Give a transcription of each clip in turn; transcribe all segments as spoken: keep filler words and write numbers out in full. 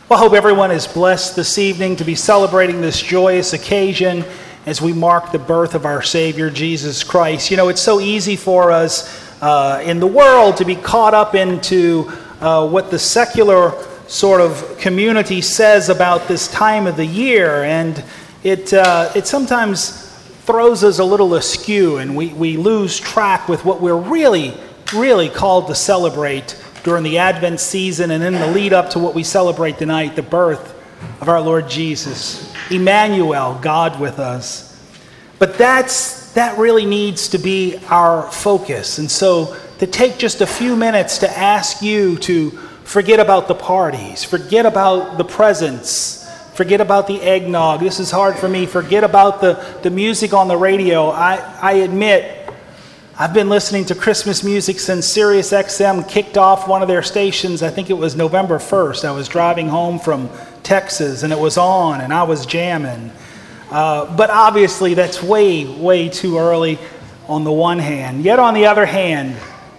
Well, I hope everyone is blessed this evening to be celebrating this joyous occasion as we mark the birth of our Savior, Jesus Christ. You know, it's so easy for us uh, in the world to be caught up into uh, what the secular sort of community says about this time of the year, and it uh, it sometimes throws us a little askew, and we, we lose track with what we're really, really called to celebrate during the Advent season and in the lead up to what we celebrate tonight, the birth of our Lord Jesus, Emmanuel, God with us. But that's that really needs to be our focus. And so to take just a few minutes to ask you to forget about the parties, forget about the presents, forget about the eggnog. This is hard for me. Forget about the, the music on the radio. I, I admit, I've been listening to Christmas music since Sirius X M kicked off one of their stations. I think it was November first. I was driving home from Texas and it was on and I was jamming. Uh, but obviously that's way, way too early on the one hand. Yet on the other hand,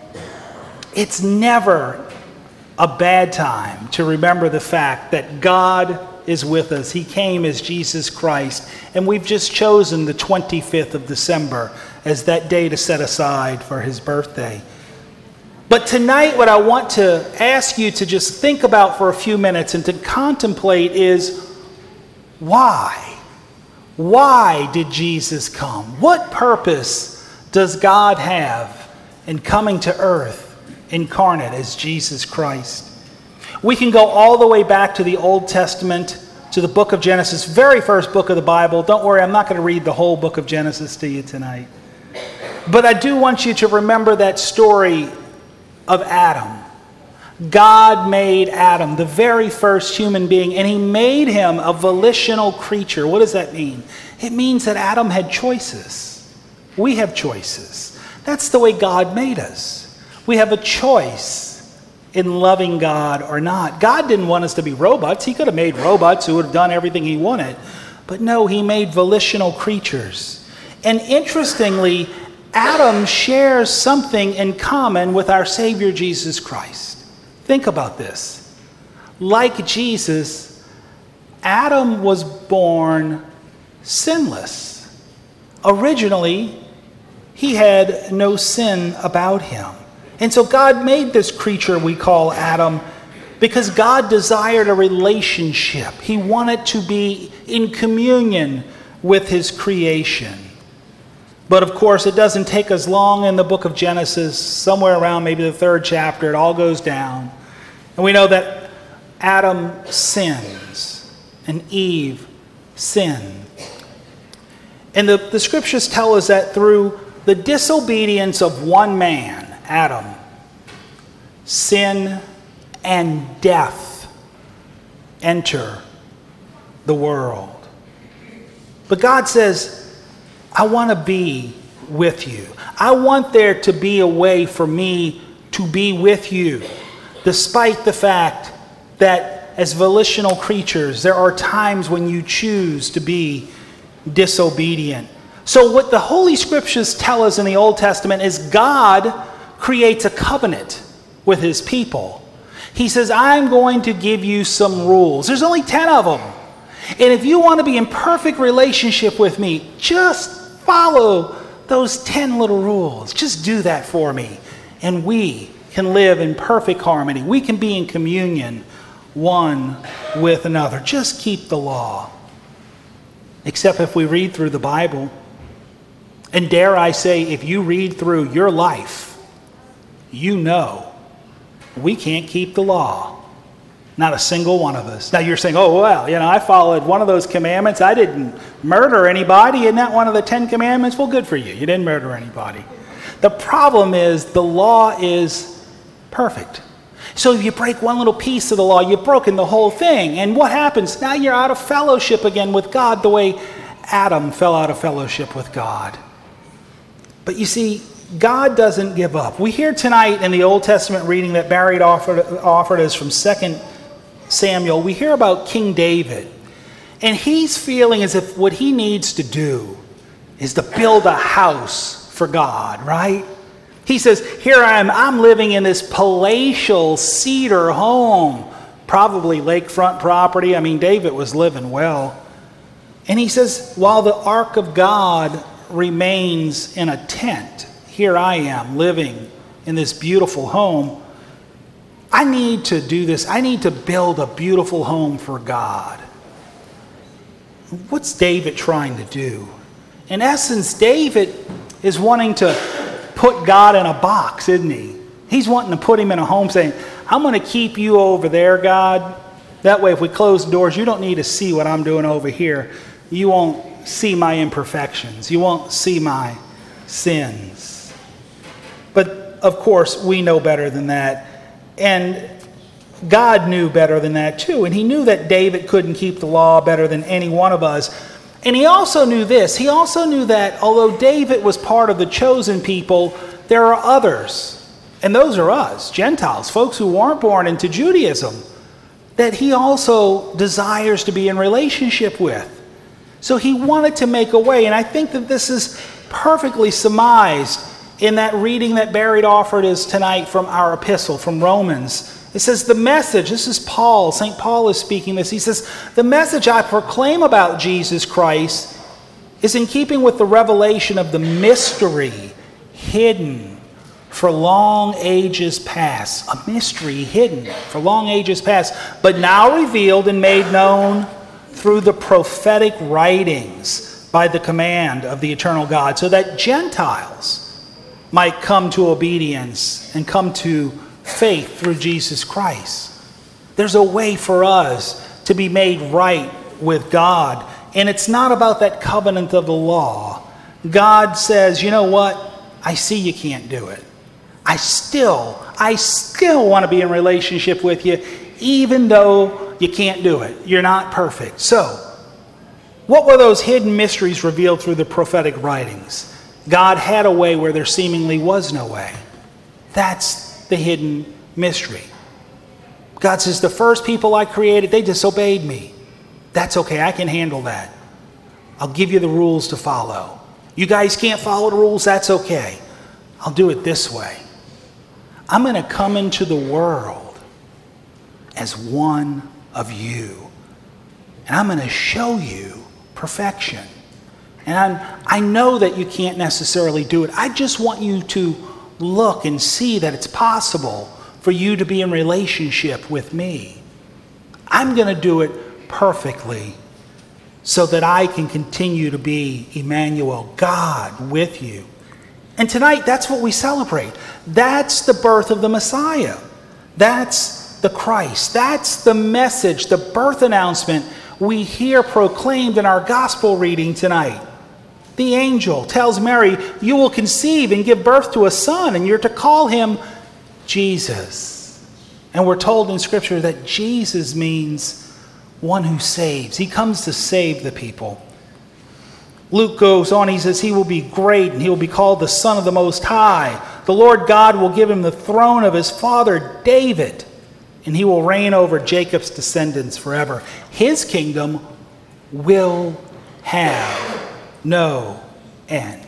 it's never a bad time to remember the fact that God is with us. He came as Jesus Christ. And we've just chosen the twenty-fifth of December as that day to set aside for his birthday. But tonight, what I want to ask you to just think about for a few minutes and to contemplate is why? Why did Jesus come? What purpose does God have in coming to earth incarnate as Jesus Christ? We can go all the way back to the Old Testament, to the book of Genesis, very first book of the Bible. Don't worry, I'm not going to read the whole book of Genesis to you tonight. But I do want you to remember that story of Adam. God made Adam, the very first human being, and he made him a volitional creature. What does that mean? It means that Adam had choices. We have choices. That's the way God made us. We have a choice in loving God or not. God didn't want us to be robots. He could have made robots who would have done everything he wanted. But no, he made volitional creatures. And interestingly, Adam shares something in common with our Savior Jesus Christ. Think about this. Like Jesus, Adam was born sinless. Originally, he had no sin about him. And so God made this creature we call Adam because God desired a relationship. He wanted to be in communion with his creation. But of course, it doesn't take us long in the book of Genesis, somewhere around maybe the third chapter, it all goes down. And we know that Adam sins and Eve sinned. And the, the scriptures tell us that through the disobedience of one man, Adam, sin and death enter the world. But God says, I want to be with you. I want there to be a way for me to be with you, despite the fact that as volitional creatures, there are times when you choose to be disobedient. So what the Holy Scriptures tell us in the Old Testament is God creates a covenant with his people. He says, I'm going to give you some rules. There's only ten of them. And if you want to be in perfect relationship with me, just follow those ten little rules. Just do that for me. And we can live in perfect harmony. We can be in communion one with another. Just keep the law. Except if we read through the Bible, and dare I say, if you read through your life, you know we can't keep the law. Not a single one of us. Now you're saying, oh, well, you know, I followed one of those commandments. I didn't murder anybody. Isn't that one of the Ten Commandments? Well, good for you. You didn't murder anybody. The problem is the law is perfect. So if you break one little piece of the law, you've broken the whole thing. And what happens? Now you're out of fellowship again with God the way Adam fell out of fellowship with God. But you see, God doesn't give up. We hear tonight in the Old Testament reading that Barry offered, offered us from Second Samuel, we hear about King David. And he's feeling as if what he needs to do is to build a house for God, right? He says, here I am, I'm living in this palatial cedar home, probably lakefront property. I mean, David was living well. And he says, while the ark of God remains in a tent, here I am living in this beautiful home. I need to do this. I need to build a beautiful home for God. What's David trying to do? In essence, David is wanting to put God in a box, isn't he? He's wanting to put him in a home saying, I'm going to keep you over there, God. That way, if we close the doors, you don't need to see what I'm doing over here. You won't see my imperfections. You won't see my sins. But, of course, we know better than that. And God knew better than that, too. And he knew that David couldn't keep the law better than any one of us. And he also knew this. He also knew that although David was part of the chosen people, there are others. And those are us, Gentiles, folks who weren't born into Judaism, that he also desires to be in relationship with. So he wanted to make a way. And I think that this is perfectly surmised in that reading that Barry offered us tonight from our epistle, from Romans. It says, the message, this is Paul, Saint Paul is speaking this. He says, the message I proclaim about Jesus Christ is in keeping with the revelation of the mystery hidden for long ages past. A mystery hidden for long ages past, but now revealed and made known through the prophetic writings by the command of the eternal God, so that Gentiles might come to obedience and come to faith through Jesus Christ. There's a way for us to be made right with God, and it's not about that covenant of the law. God says, you know what? I see you can't do it. I still, I still want to be in relationship with you, even though you can't do it. You're not perfect. So, what were those hidden mysteries revealed through the prophetic writings? God had a way where there seemingly was no way. That's the hidden mystery. God says, the first people I created, they disobeyed me. That's okay, I can handle that. I'll give you the rules to follow. You guys can't follow the rules, that's okay. I'll do it this way. I'm going to come into the world as one of you. And I'm going to show you perfection. And I'm, I know that you can't necessarily do it. I just want you to look and see that it's possible for you to be in relationship with me. I'm going to do it perfectly so that I can continue to be Emmanuel, God with you. And tonight, that's what we celebrate. That's the birth of the Messiah. That's the Christ. That's the message, the birth announcement we hear proclaimed in our gospel reading tonight. The angel tells Mary, you will conceive and give birth to a son, and you're to call him Jesus. And we're told in Scripture that Jesus means one who saves. He comes to save the people. Luke goes on, he says, he will be great, and he will be called the Son of the Most High. The Lord God will give him the throne of his father David, and he will reign over Jacob's descendants forever. His kingdom will have no end.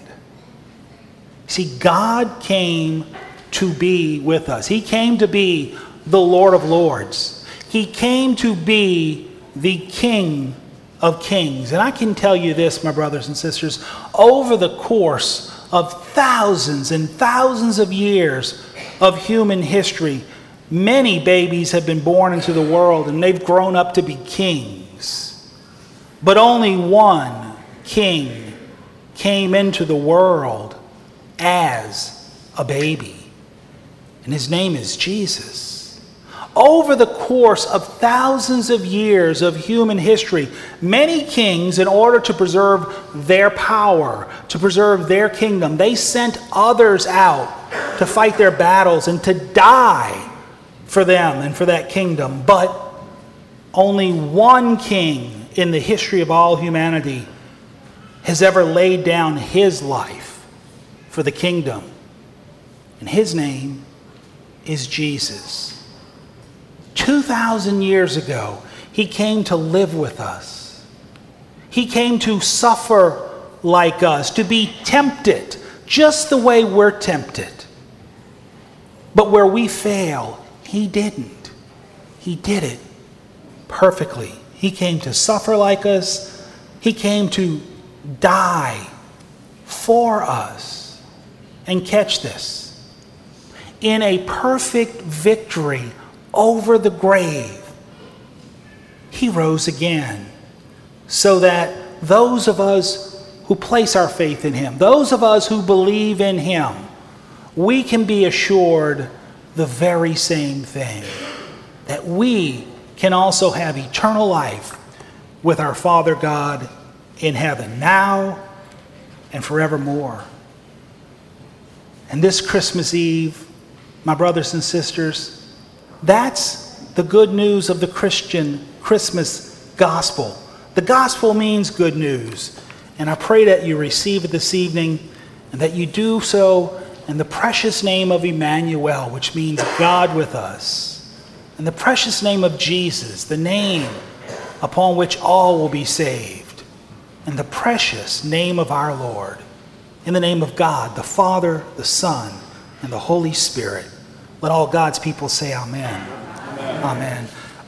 See, God came to be with us. He came to be the Lord of Lords. He came to be the King of Kings. And I can tell you this, my brothers and sisters, over the course of thousands and thousands of years of human history, many babies have been born into the world and they've grown up to be kings. But only one king came into the world as a baby. And his name is Jesus. Over the course of thousands of years of human history, many kings, in order to preserve their power, to preserve their kingdom, they sent others out to fight their battles and to die for them and for that kingdom. But only one king in the history of all humanity has ever laid down his life for the kingdom. And his name is Jesus. two thousand years ago, he came to live with us. He came to suffer like us, to be tempted just the way we're tempted. But where we fail, he didn't. He did it perfectly. He came to suffer like us. He came to die for us. And catch this. In a perfect victory over the grave, he rose again, so that those of us who place our faith in him, those of us who believe in him, we can be assured the very same thing, that we can also have eternal life with our Father God in heaven, now and forevermore. And this Christmas Eve, my brothers and sisters, that's the good news of the Christian Christmas gospel. The gospel means good news. And I pray that you receive it this evening and that you do so in the precious name of Emmanuel, which means God with us. In the precious name of Jesus, the name upon which all will be saved. In the precious name of our Lord. In the name of God, the Father, the Son, and the Holy Spirit. Let all God's people say amen. Amen. Amen.